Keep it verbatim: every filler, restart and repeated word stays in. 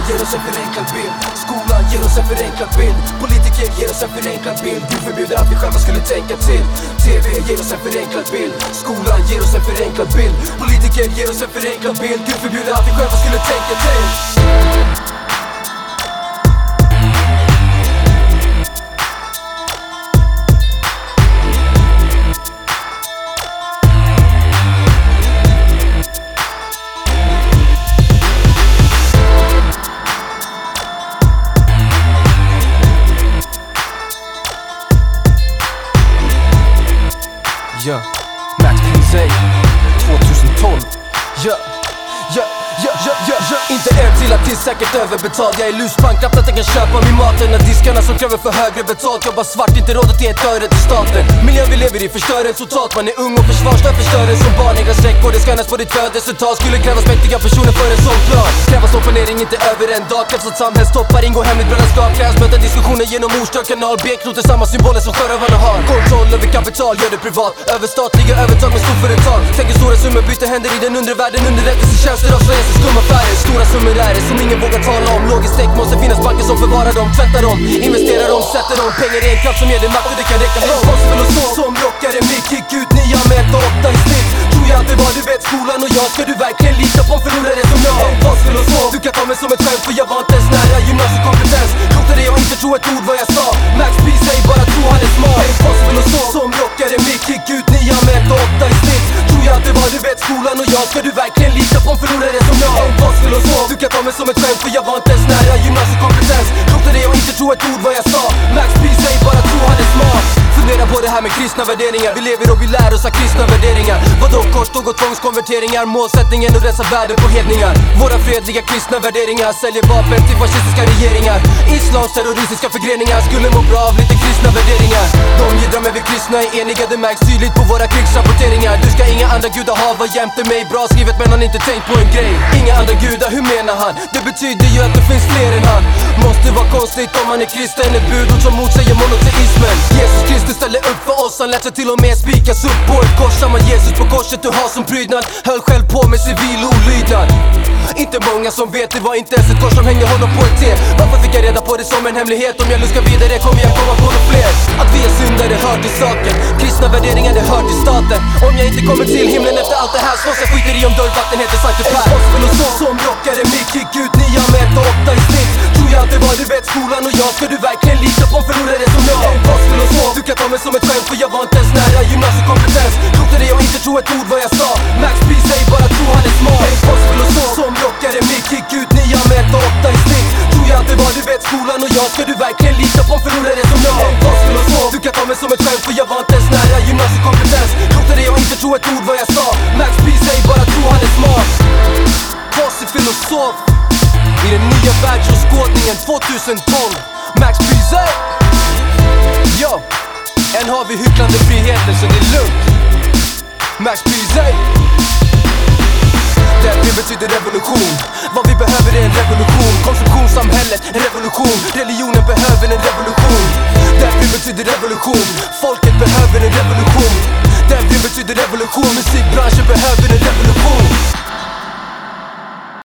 ger oss en förenklad bild. Skolan ger oss en förenklad bild. Politiker ger oss en förenklad bild. Gud förbjuder att vi själva skulle tänka till. T V ger oss en förenklad bild. Skolan ger oss en förenklad bild. Politiker ger oss en förenklad bild. Gud förbjuder att vi själva skulle tänka till. Ja, Max P Z tjugohundratolv. Ja, ja, ja, ja, ja, ja. Inte en till att till säkert överbetald. Jag är luspank, att jag kan köpa min mat. När diskarna som kräver för högre betalt. Jobbar svart, inte råd att ge ett öre till staten. Miljön vi lever i förstör en totalt. Man är ung och försvarsstör, förstör en som barn. Egna sträckor, det skannas på ditt födelsetal. Skulle krävas mäktiga personer för en sån plan. Krävas opponering, inte över en dag. Krävs att samhällstoppar ingår hemligt brödraskap. Krävs möta diskussioner genom ordstör kanal. B-knoter samma symboler som sjörövarna har. Kontroll över kapital, gör det privat. Överstatliga övertag med storföretag. Tänker stora summor byter händer i den undre världen. Underrättelsetjänster avslöjar sig skumma affärer. Stora summor är det som ingen vågar tala om. Logiskt tänk måste finnas banker som förvarar dem. Tvättar dem, investerar dem, sätter dem. Pengar är en kraft som ger dig makt och det kan räcka långt. Impossible och så som rockare, mitt kick ut nia med ett åtta i snitt. Tror jag att det var du vet skolan och jag. Ska du verkligen lita på en förlorare som jag? Impossible och så, du kan ta mig som ett skämt. För jag var inte ens nära gymnasiekompetens. Klokte det och inte tro ett ord vad jag sa. Max P, säg bara tro han är smart. Impossible och så som rockare, mitt kick ut nia med ett åtta i snitt. Tror jag att det var du vet skolan och jag. Ska du verkligen lita på en förlorare som jag? Impossible och så, du kan ta mig som ett skämt. För jag var inte ens nära gymnasiekompetens. Klokte det och inte tro ett ord vad jag sa. Max P, säg bara tro han är smart. Fundera på det här med kristna värderingar. Vi lever och vi lär oss av kristna värderingar. Vadå korståg och tvångskonverteringar? Målsättningen att rensa världen på hedningar. Våra fredliga kristna värderingar säljer vapen till fascistiska regeringar. Islams terroristiska förgreningar skulle må bra av lite kristna värderingar. De gidrar men vi kristna är eniga, det märks tydligt på våra krigsrapporteringar. Du ska inga andra gudar ha, var jämte mig. Bra skrivet men han inte tänkt på en grej. Inga andra gudar, hur menar han? Det betyder ju att det finns fler än han. Måste vara konstigt om han är kristen. Ett budord som motsäger monoteismen. Jesus Kristus ställer upp för oss. Han lät sig till och med spikas upp på ett kors. Samma Jesus på korset du har som prydnad. Höll själv på med civil olydnad. Inte många som vet, det var inte ens ett kors som hängde honom på ett te. Varför fick jag reda på det som en hemlighet? Om jag luskar vidare kommer jag komma på något fler. Att vi är syndare hör till saken. Kristna värderingar det hör till staten. Om jag inte kommer till himlen efter allt det här slåss jag skiter i om dörrvatten heter Sankte Per. Impossible och så som rockare, mitt kick ut nia med ett åtta i snitt. Tror jag att det var du vet skolan och jag. Ska du verkligen lita på en förlorare som jag? Impossible och så, du kan ta mig som ett skämt. För jag var inte ens nära gymnasiekompetens. Klokte det och inte tro ett ord vad jag sa. Max P, säg bara tro han är smart. Impossible och så som rockare, mitt kick ut nia med ett åtta i snitt. Tror jag att det var du vet skolan och jag. Ska du verkligen lita på en förlorare som jag? Impossible och så, du kan ta mig som ett skämt. För jag var inte ens nära gymnasiekompetens. Klokte det och inte tro ett ord vad jag sa. Max P, säg bara tro han är smart. Kossi filosof i den nya världsåskådningen tjugotolv. Max P Z. Yo, än har vi hycklande friheten så det är lugnt. Max P Z. Det betyder revolution. Vad vi behöver är en revolution. Konsumtionssamhället, en revolution. Religionen behöver en revolution. Det betyder revolution. Folket behöver en revolution. Det betyder revolution. Musikbranschen behöver en revolution.